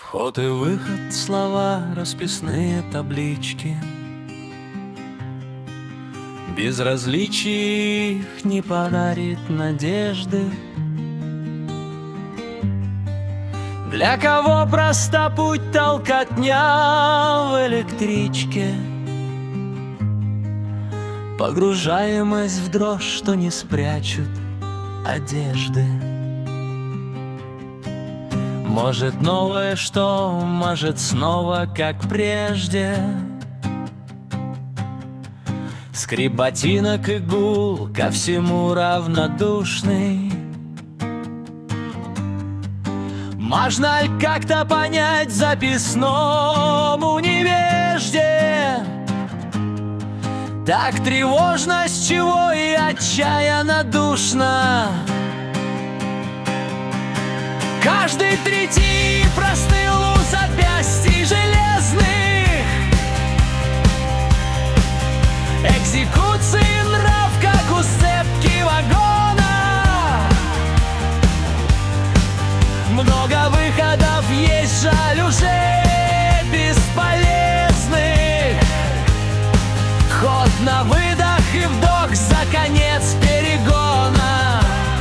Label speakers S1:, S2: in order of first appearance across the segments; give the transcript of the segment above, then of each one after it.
S1: Вход и выход, слова, расписные таблички. Безразличие их не подарит надежды. Для кого проста путь толкотня в электричке, погружаемость в дрожь, что не спрячут одежды. Может новое что, может снова как прежде. Скрип ботинок и гул, ко всему равнодушный. Можно ли как-то понять записному невежде? Так тревожно, с чего и отчаянно душно. Каждый третий простыл у запястий железных. Экзекуции нрав, как у сцепки вагона. Много выходов есть, жаль, уже бесполезных. Ход на выдох и вдох за конец перегона.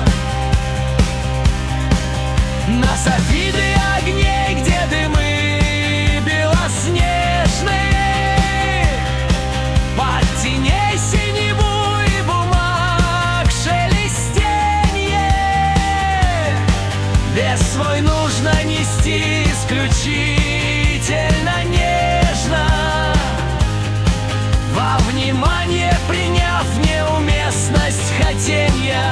S1: На софиты огней, где дымы белоснежные, под теней синеву и бумаг шелестенье. Вес свой нужно нести исключительно нежно, во внимание приняв неуместность хотенья.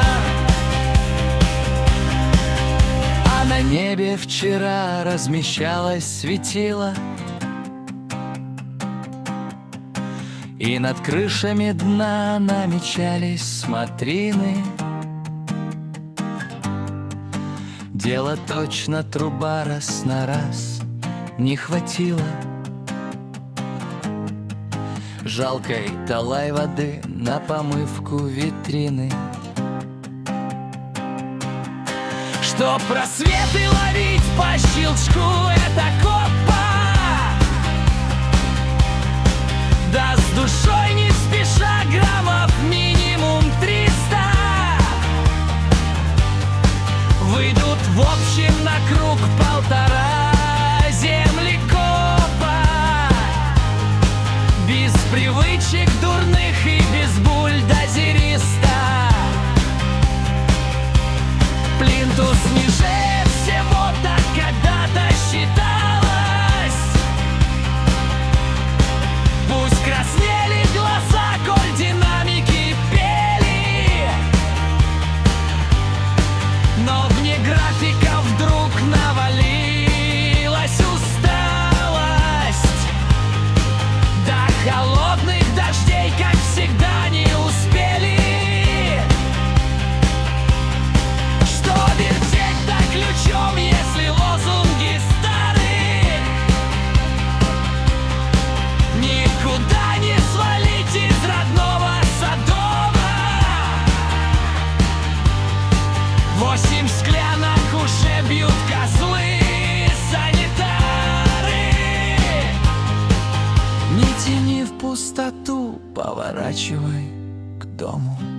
S1: На небе вчера размещалось светило, и над крышами дна намечались смотрины. Дело точно, труба раз на раз не хватило. Жалкой талай воды на помывку витрины. Чтоб просветы ловить по щелчку, это копа. Да с душой не спеша, граммов минимум 300. Выйдут в общем на круг 1,5 землекопа. Без привычек дурных и без бульдозериста. Плинтус ниже всего так когда-то считалось. Пусть краснели глаза, коль динамики пели, но вне графика вдруг навалилась усталость. До холодных дождей, как всегда, не успели. Ключом, если лозунги стары, никуда не свалить из родного Содома. 8 склянок уже бьют козлы санитары. Не тяни в пустоту, поворачивай к дому.